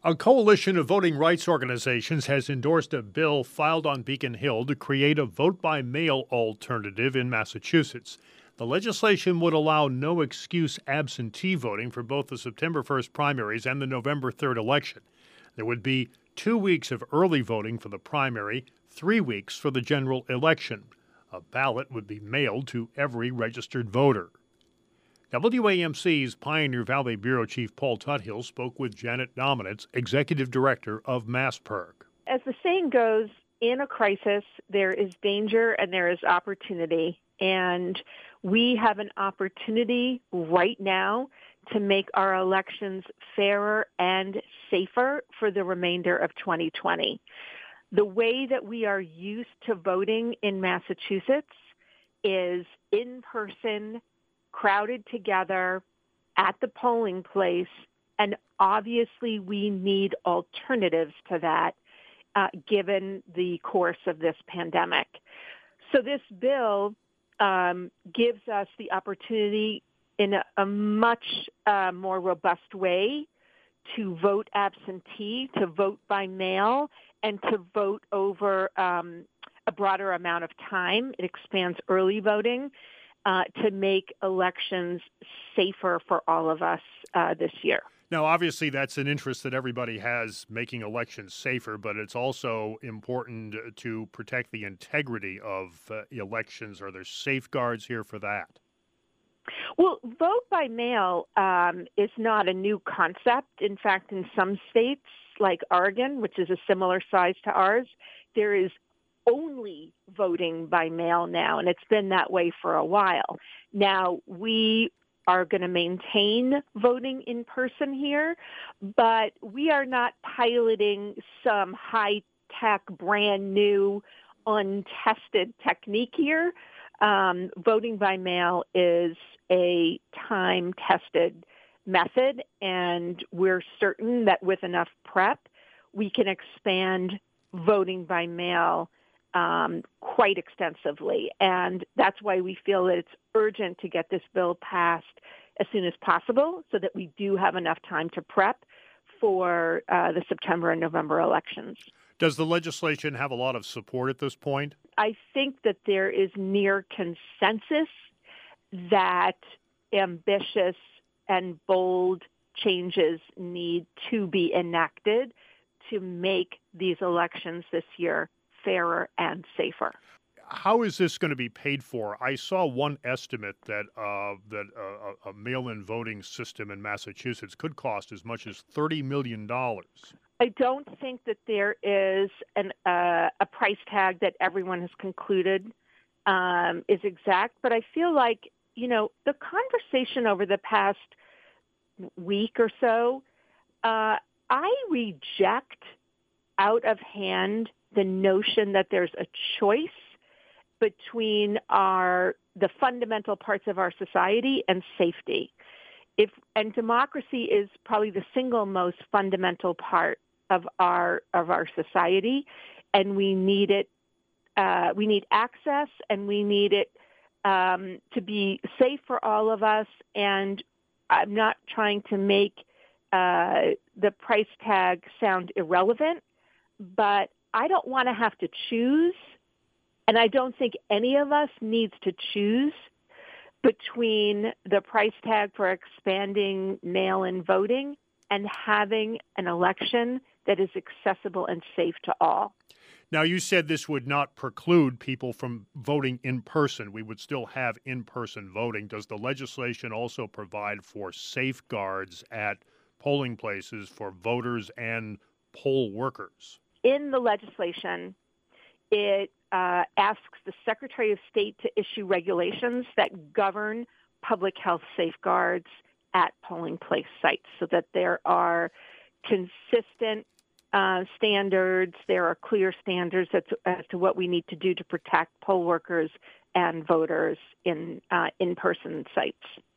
A coalition of voting rights organizations has endorsed a bill filed on Beacon Hill to create a vote by mail alternative in Massachusetts. The legislation would allow no excuse absentee voting for both the September 1st primaries and the November 3rd election. There would be 2 weeks of early voting for the primary, 3 weeks for the general election. A ballot would be mailed to every registered voter. WAMC's Pioneer Valley Bureau Chief Paul Tuthill spoke with Janet Dominitz, Executive Director of MassPIRG. As the saying goes, in a crisis, there is danger and there is opportunity. And we have an opportunity right now to make our elections fairer and safer for the remainder of 2020. The way that we are used to voting in Massachusetts is in person, crowded together at the polling place, and obviously we need alternatives to that given the course of this pandemic. So this bill gives us the opportunity in a much more robust way to vote absentee, to vote by mail, and to vote over a broader amount of time. It expands early voting to make elections safer for all of us this year. Now, obviously, that's an interest that everybody has, making elections safer, but it's also important to protect the integrity of elections. Are there safeguards here for that? Well, vote by mail is not a new concept. In fact, in some states, like Oregon, which is a similar size to ours, there is only voting by mail now, and it's been that way for a while. Now, we are going to maintain voting in person here, but we are not piloting some high-tech, brand new, untested technique here. Voting by mail is a time-tested method, and we're certain that with enough prep, we can expand voting by mail quite extensively. And that's why we feel that it's urgent to get this bill passed as soon as possible so that we do have enough time to prep for the September and November elections. Does the legislation have a lot of support at this point? I think that there is near consensus that ambitious and bold changes need to be enacted to make these elections this year fairer and safer. How is this going to be paid for? I saw one estimate that a mail-in voting system in Massachusetts could cost as much as $30 million. I don't think that there is a price tag that everyone has concluded is exact, but I feel like, the conversation over the past week or so, I reject out of hand the notion that there's a choice between the fundamental parts of our society and safety. And democracy is probably the single most fundamental part of our society, and we need it. We need access, and we need it to be safe for all of us. And I'm not trying to make the price tag sound irrelevant, but I don't want to have to choose, and I don't think any of us needs to choose between the price tag for expanding mail-in voting and having an election that is accessible and safe to all. Now, you said this would not preclude people from voting in person. We would still have in-person voting. Does the legislation also provide for safeguards at polling places for voters and poll workers? In the legislation, it asks the Secretary of State to issue regulations that govern public health safeguards at polling place sites so that there are consistent standards, there are clear standards as to what we need to do to protect poll workers and voters in in-person sites.